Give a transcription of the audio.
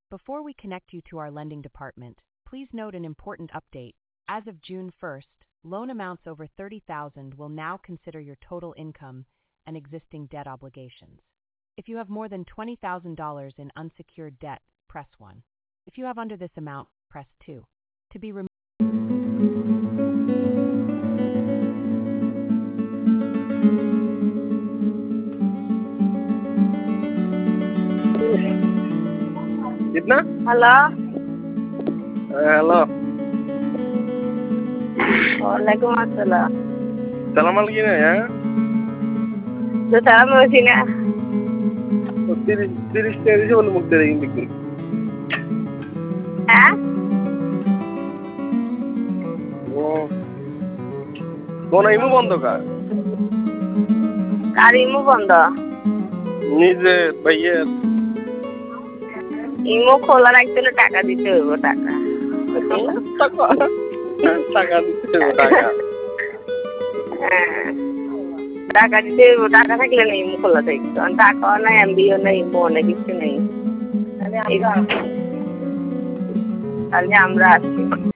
Before we connect you to our lending department, please note an important update. As of June 1st, loan amounts over $30,000 will now consider your total income and existing debt obligations. If you have more than $20,000 in unsecured debt, press 1. If you have under this amount, press 2. To be removed. कितना? Hello hello वालेकुम अस्सलाम salamal gini ya. salam sini 30 tarik sebelum mukti lagi bikin. Oh, kona imu bondo ka? karimu bondo Nije bhaiya imo খোলা রাখতে হলে টাকা দিতে হইব টাকা টাকা দিতে হবে টাকা। টাকা দিতে হইব টাকা থাকলে না ইমো খোলা থাকতো টাকাও নাই এমবিও নাই ইমো অনেক কিছু নেই তাহলে আমরা আসছি